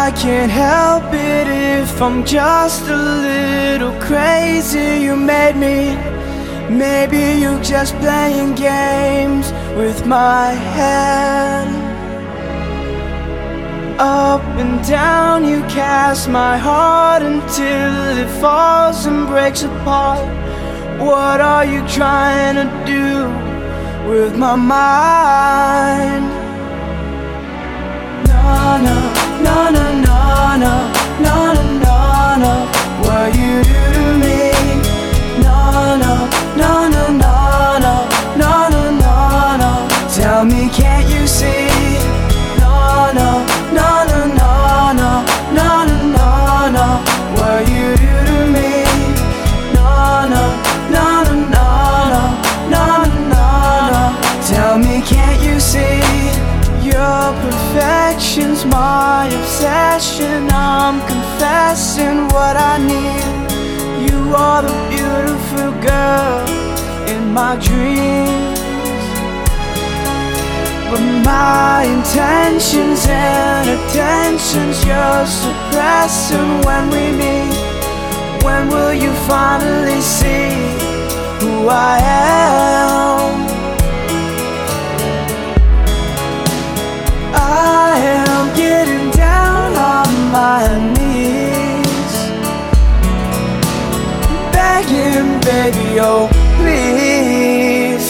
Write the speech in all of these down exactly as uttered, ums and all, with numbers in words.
I can't help it if I'm just a little crazy. You made me. Maybe you're just playing games with my head. Up and down you cast my heart until it falls and breaks apart. What are you trying to do with my mind? No, no, no, no, no, no, no, no, no, no. What you do to me? No, no, no, no, no, no, no, no, no, no. Tell me, can't you see? No, no, no, no, no, no, no, no, no, no. What you do to me? No, no, no, no, no, no, no, no, no. Tell me, can't you see? Your perfection's my obsession. I'm confessing what I need. You are the beautiful girl in my dreams, but my intentions and attentions you're suppressing when we meet. When will you finally see who I am? I am getting down on my knees, begging, baby, oh please.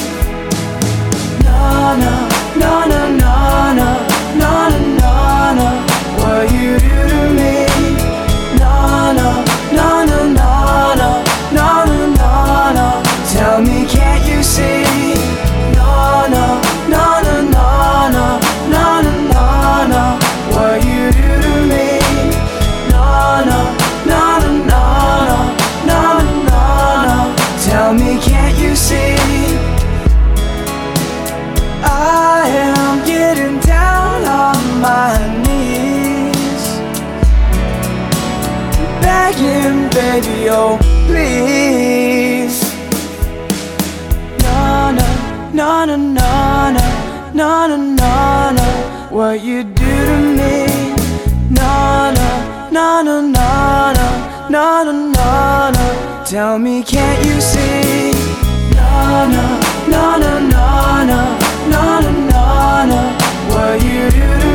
No, no, no, no, no, no, no, no, no, no. What you do to me? No, no, no, no, no, no, no, no, no, no. Tell me, can't you see? No, no, no, no, no, no, no, no, no, no. What you do to me? No, no, no, no, no, no, no, no, no. Tell me, can't you see? I am getting down on my knees, begging, baby, oh please. No, no, no, no, no, no, no, no, no, no. What you do to me? No, no, no, no, no, no, no, no, no, no. Tell me, can't you see? No, no, no, no, no, no, no, no, no, no. What you do to me?